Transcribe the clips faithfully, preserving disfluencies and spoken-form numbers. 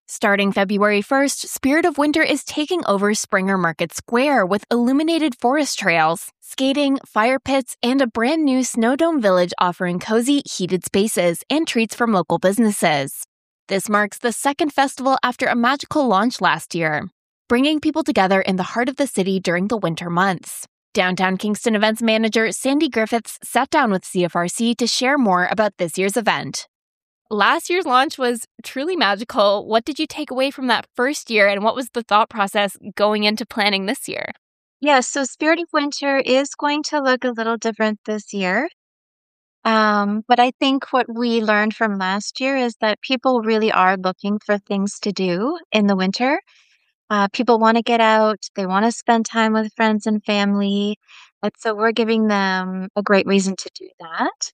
Starting February first, Spirit of Winter is taking over Springer Market Square with illuminated forest trails, skating, fire pits, and a brand new Snow Dome Village offering cozy, heated spaces and treats from local businesses. This marks the second festival after a magical launch last year, bringing people together in the heart of the city during the winter months. Downtown Kingston events manager Sandy Griffiths sat down with C F R C to share more about this year's event. Last year's launch was truly magical. What did you take away from that first year, and what was the thought process going into planning this year? Yes, so Spirit of Winter is going to look a little different this year. Um, but I think what we learned from last year is that people really are looking for things to do in the winter. Uh, people want to get out, they want to spend time with friends and family. And so we're giving them a great reason to do that.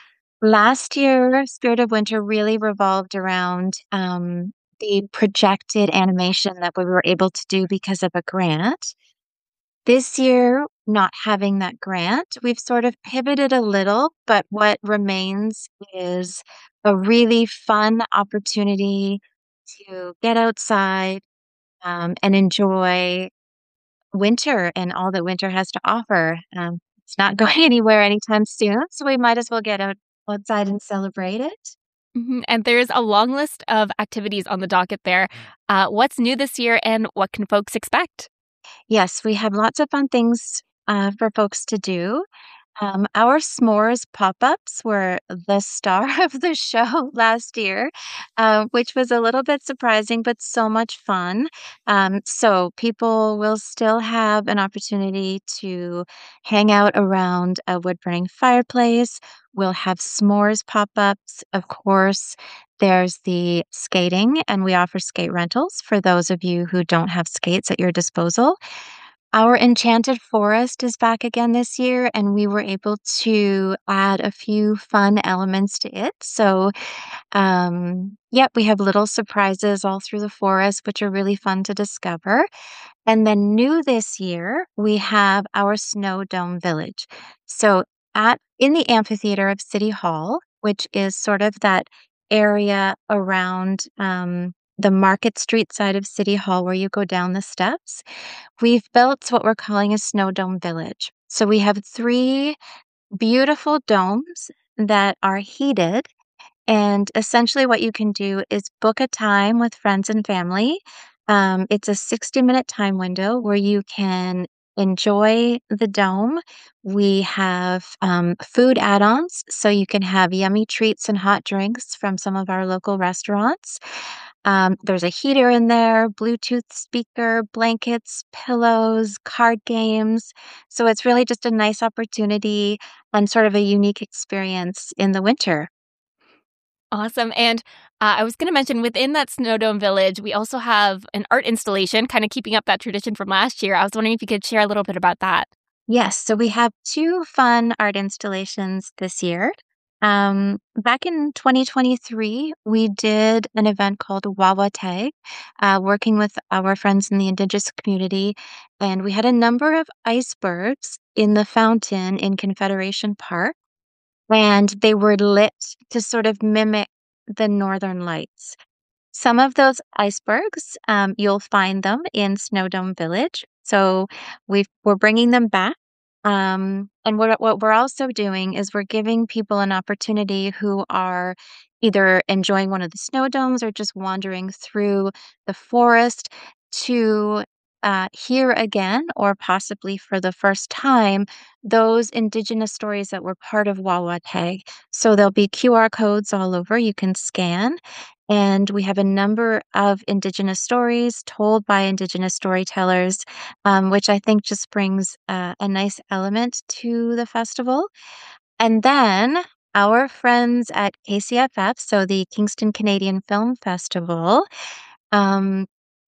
Last year, Spirit of Winter really revolved around um, the projected animation that we were able to do because of a grant. This year, not having that grant, we've sort of pivoted a little, but what remains is a really fun opportunity to get outside um, and enjoy winter and all that winter has to offer. Um, it's not going anywhere anytime soon, so we might as well get out outside and celebrate it. Mhm. And there's a long list of activities on the docket there. Uh, what's new this year, and what can folks expect? Yes, we have lots of fun things uh, for folks to do. Um, our s'mores pop-ups were the star of the show last year, uh, which was a little bit surprising, but so much fun. Um, so people will still have an opportunity to hang out around a wood-burning fireplace. We'll have s'mores pop-ups. Of course, there's the skating, and we offer skate rentals for those of you who don't have skates at your disposal. Our Enchanted Forest is back again this year, and we were able to add a few fun elements to it. So, um, yep, we have little surprises all through the forest, which are really fun to discover. And then new this year, we have our Snow Dome Village. So, at in the amphitheater of City Hall, which is sort of that area around um, the Market Street side of City Hall where you go down the steps, we've built what we're calling a Snow Dome Village. So we have three beautiful domes that are heated. And essentially, what you can do is book a time with friends and family. Um, it's a sixty minute time window where you can enjoy the dome. We have um, food add ons, so you can have yummy treats and hot drinks from some of our local restaurants. Um, there's a heater in there, Bluetooth speaker, blankets, pillows, card games. So it's really just a nice opportunity and sort of a unique experience in the winter. Awesome. And uh, I was going to mention within that Snow Dome Village, we also have an art installation, kind of keeping up that tradition from last year. I was wondering if you could share a little bit about that. Yes, so we have two fun art installations this year. Um, back in twenty twenty-three, we did an event called Wawa Tag, uh, working with our friends in the Indigenous community, and we had a number of icebergs in the fountain in Confederation Park, and they were lit to sort of mimic the Northern Lights. Some of those icebergs, um, you'll find them in Snow Dome Village. So we've, we're bringing them back. Um, and what, what we're also doing is we're giving people an opportunity who are either enjoying one of the snow domes or just wandering through the forest to uh, hear again, or possibly for the first time, those Indigenous stories that were part of Wawatag. So there'll be Q R codes all over you can scan. And we have a number of Indigenous stories told by Indigenous storytellers, um, which I think just brings uh, a nice element to the festival. And then our friends at K C F F, so the Kingston Canadian Film Festival, um,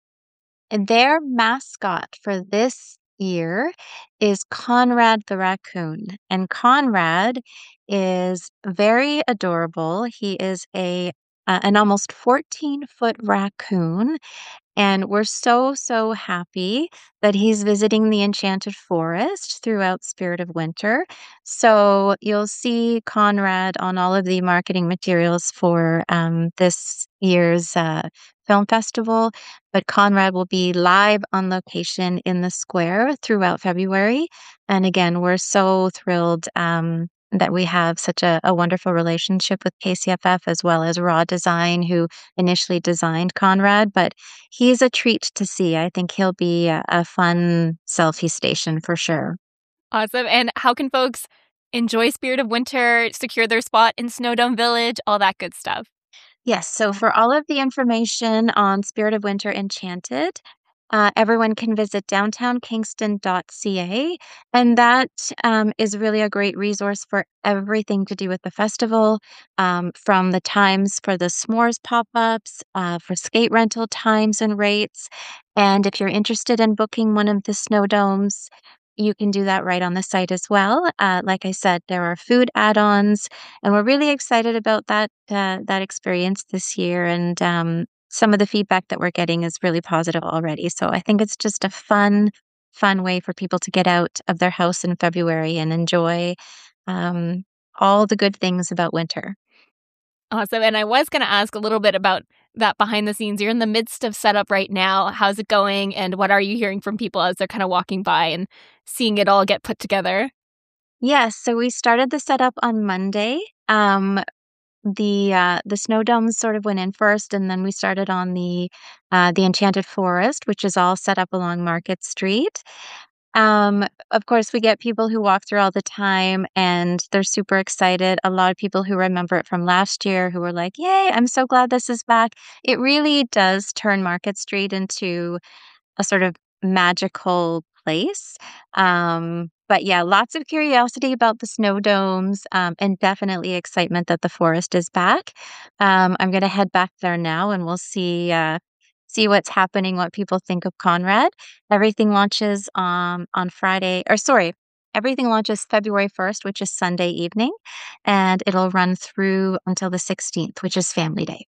their mascot for this year is Conrad the raccoon. And Conrad is very adorable. He is a uh, an almost fourteen foot raccoon, and we're so, so happy that he's visiting the Enchanted Forest throughout Spirit of Winter. So you'll see Conrad on all of the marketing materials for um, this year's uh, Film Festival, but Conrad will be live on location in the square throughout February. And again, we're so thrilled um, that we have such a, a wonderful relationship with K C F F as well as Raw Design, who initially designed Conrad. But he's a treat to see. I think he'll be a, a fun selfie station for sure. Awesome. And how can folks enjoy Spirit of Winter, secure their spot in Snowdome Village, all that good stuff? Yes. So for all of the information on Spirit of Winter Enchanted, uh, everyone can visit downtown kingston dot c a. And that um, is really a great resource for everything to do with the festival, um, from the times for the s'mores pop-ups, uh, for skate rental times and rates. And if you're interested in booking one of the snow domes, you can do that right on the site as well. Uh, like I said, there are food add-ons, and we're really excited about that uh, that experience this year. And um, some of the feedback that we're getting is really positive already. So I think it's just a fun, fun way for people to get out of their house in February and enjoy um, all the good things about winter. Awesome. And I was going to ask a little bit about that behind the scenes. You're in the midst of setup right now. How's it going? And what are you hearing from people as they're kind of walking by and seeing it all get put together? Yes. So we started the setup on Monday. Um, the uh, the snow domes sort of went in first, and then we started on the uh, the Enchanted Forest, which is all set up along Market Street. Um, of course, we get people who walk through all the time and they're super excited. A lot of people who remember it from last year who were like, yay, I'm so glad this is back. It really does turn Market Street into a sort of magical place. Um, but yeah, lots of curiosity about the snow domes, um, and definitely excitement that the forest is back. Um, I'm going to head back there now and we'll see. Uh, see what's happening, what people think of Conrad. Everything launches um, on Friday, or sorry, everything launches February first, which is Sunday evening, and it'll run through until the sixteenth, which is Family Day.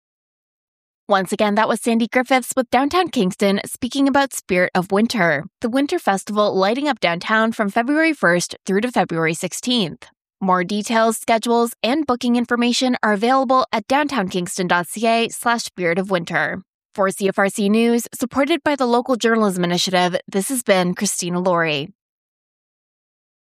Once again, that was Sandy Griffiths with Downtown Kingston speaking about Spirit of Winter, the winter festival lighting up downtown from February first through to February sixteenth. More details, schedules, and booking information are available at downtown kingston dot c a slash spirit of winter. For C F R C News, supported by the Local Journalism Initiative, this has been Christina Laurie.